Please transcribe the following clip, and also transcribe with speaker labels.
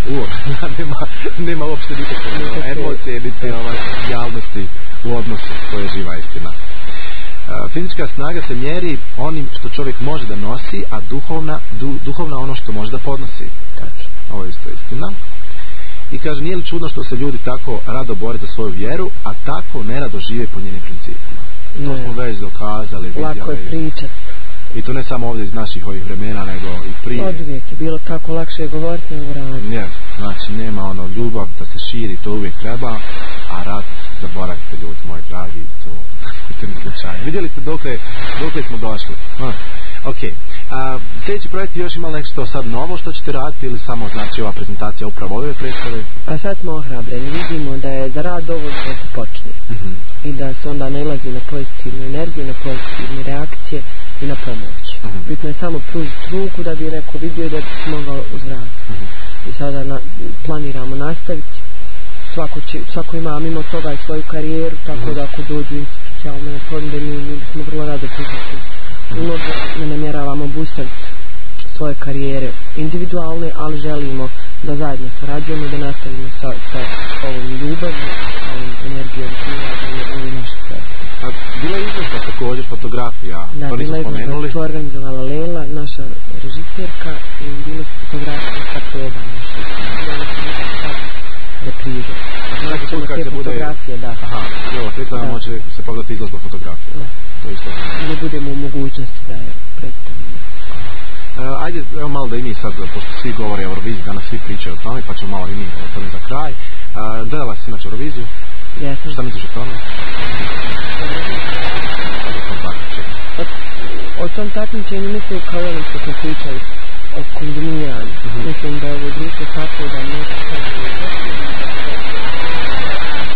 Speaker 1: nema uopšte nikakve emocije, niti realnosti u odnosu, to je živa istina. Fizička snaga se mjeri onim što čovjek može da nosi, a duhovna ono što može da podnosi. Ovo je isto istina. I kaže, nije li čudno što se ljudi tako rado bore za svoju vjeru, a tako nerado žive po njenim principima. To smo već dokazali, vidjeli.
Speaker 2: Lako je pričat.
Speaker 1: I to ne samo ovdje iz naših ovih vremena, nego i prije.
Speaker 2: Od uvijek je bilo tako lakše govoriti nego raditi.
Speaker 1: Znači nema ljubav da se širi, to uvijek treba, a rad zaboravite, ljudi moji dragi, to ne slučajno. Vidjeli ste dokle smo došli. Ok. Sljedeći projekt još ima nešto sad novo što ćete raditi ili samo znači ova prezentacija upravo ove predstave?
Speaker 2: A sad smo ohrabreni, vidimo da je za rad dovoljno da se počne. I da se onda nailazi na pozitivnu energiju, na pozitivne reakcije i na pomoć. Bitno je samo pružiti ruku da bi neko vidio da bi se mogao uzvratiti. I sada planiramo nastaviti. Svako ima mimo toga i svoju karijeru, tako da ako dođu institucionalne fonde mi smo vrlo rado prihvatili. Ne namjeravamo obustaviti svoje karijere individualne, ali želimo da zajedno sarađujemo, da nastavimo sa ovom ljubavlju, ovom energijom u naše projekte.
Speaker 1: Bila je izložba također fotografija, to nismo spomenuli.
Speaker 2: To je organizovala Lela, naša režiserka, i bile su fotografije sa proba naše. Reprize. Znači ćemo te fotografije, da.
Speaker 1: Aha, evo, rekla može se pogledati izložba fotografije.
Speaker 2: Da.
Speaker 1: To isto.
Speaker 2: Ne budemo u mogućnosti da je predstavimo.
Speaker 1: Ajde, evo malo da i mi sad, pošto svi govore o Euroviziji, danas svi pričaju o tome, pa ćemo malo i mi o tome za kraj. Gledala si inače Euroviziju?
Speaker 2: Jesam.
Speaker 1: Šta misliš o tome?
Speaker 2: O tom takmičenju mislim kao ono što smo pričali o konzumiranju. Mislim da je ovo društvo tako da može sad